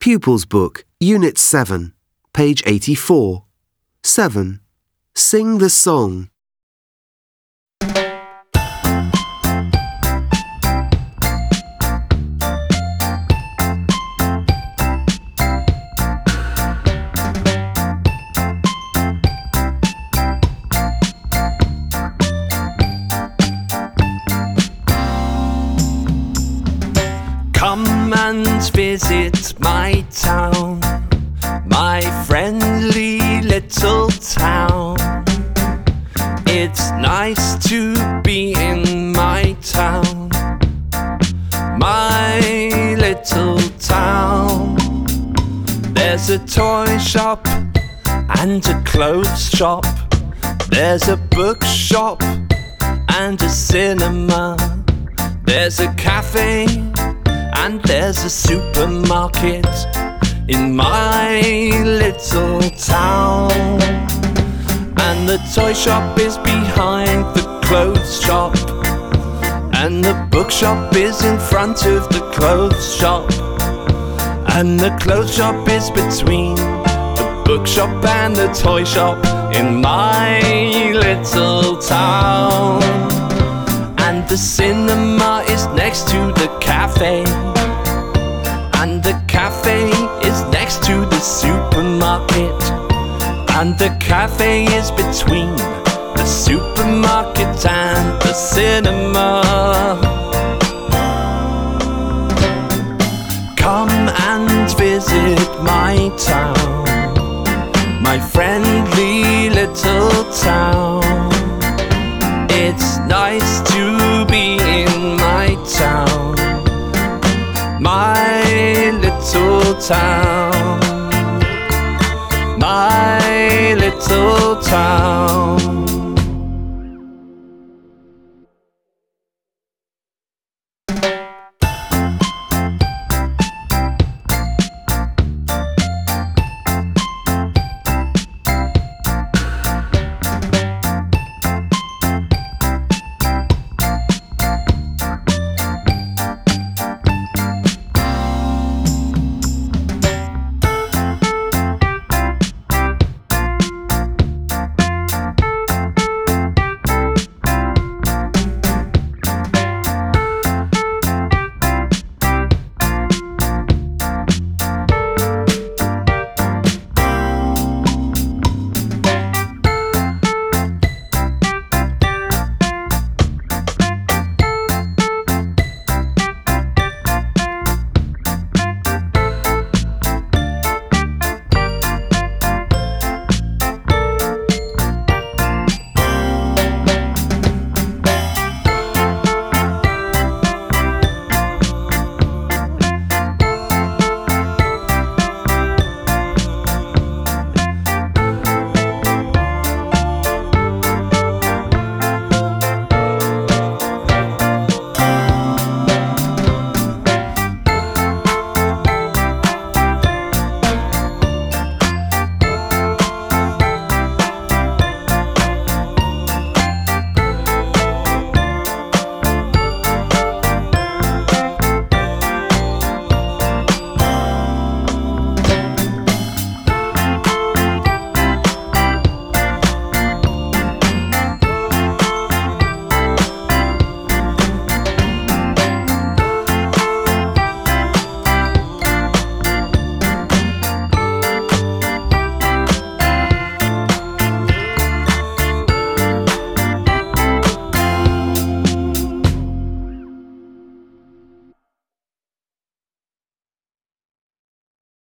Pupils Book, Unit 7, page 84. 7. Sing the song. Come and visit my town, my friendly little town. It's nice to be in my town, my little town. There's a toy shop and a clothes shop. There's a bookshop and a cinema. There's a cafe and there's a supermarket in my little town. And the toy shop is behind the clothes shop, and the bookshop is in front of the clothes shop, and the clothes shop is between the bookshop and the toy shop in my little town. And the cinema is next to the cafe, and the cafe is next to the supermarket, and the cafe is between the supermarket and the cinema. Come and visit my town, my friendly little town. It's nice to be in my town, my little town, my little town.